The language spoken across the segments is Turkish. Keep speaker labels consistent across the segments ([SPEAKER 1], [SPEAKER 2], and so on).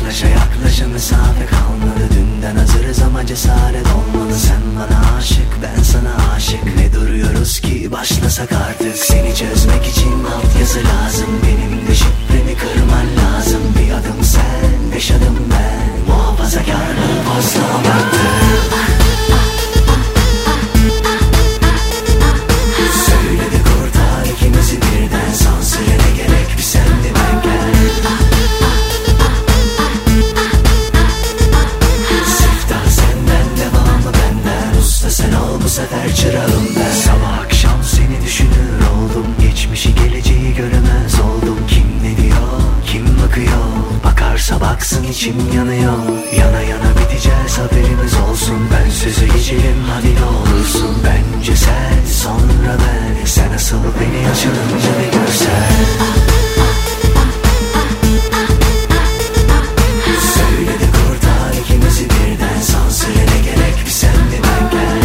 [SPEAKER 1] Yaklaşa yaklaşa mesafe kalmadı. Dünden hazırız ama cesaret olmalı. Sen bana aşık, ben sana aşık. Ne duruyoruz ki, başlasak artık. Seni çözmek için altyazı lazım. Benim de şifremi kırman lazım. Bir adım sen, 5 adım ben. Muhafazakarlığı fazla abarttı. Söyledi kurtar ikimizi birden. Sansürüne gerek bir sen de ben gel. Siftah senden, devamı benden. Usta sen ol bu sefer çırağım ben. Sabah akşam seni düşünür oldum. Geçmişi geleceği göremez oldum. Kim ne diyor, kim bakıyor? Bakarsa baksın içim yanıyor. Yana yana biteceğiz haberimiz olsun. Ben sözü geçelim hadi ne olursun. Bence sen sonra ben. Sen asıl beni açılınca bir görsen. Söyledi kurtar ikimizi birden. Sansürüne gerek bir sen de ben gel.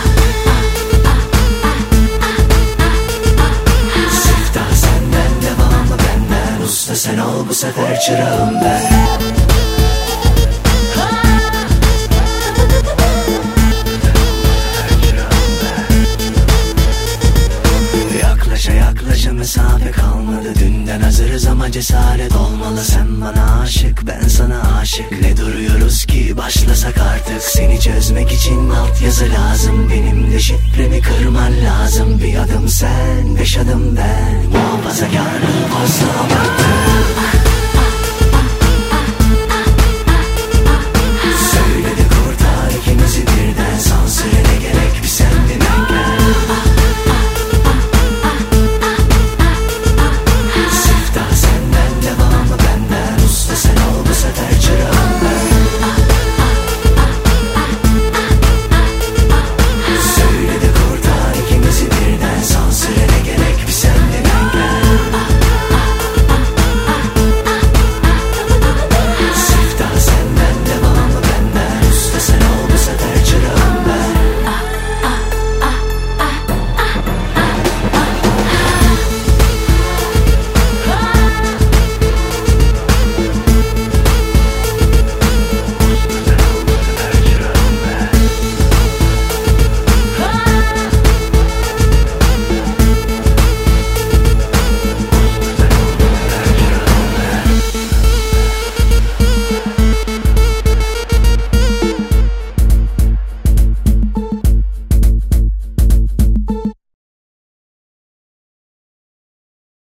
[SPEAKER 1] Siftah senden, devamı benden. Usta sen ol bu sefer çırağım ben. Yaklaşa yaklaşa mesafe kalmadı. Dünden hazırız ama cesaret olmalı. Sen bana aşık, ben sana aşık. Ne duruyoruz ki, başlasak artık. Seni çözmek için altyazı lazım. Benim de şifremi kırman lazım. Bir adım sen, 5 adım ben. Muhafazakarlığı fazla abarttı.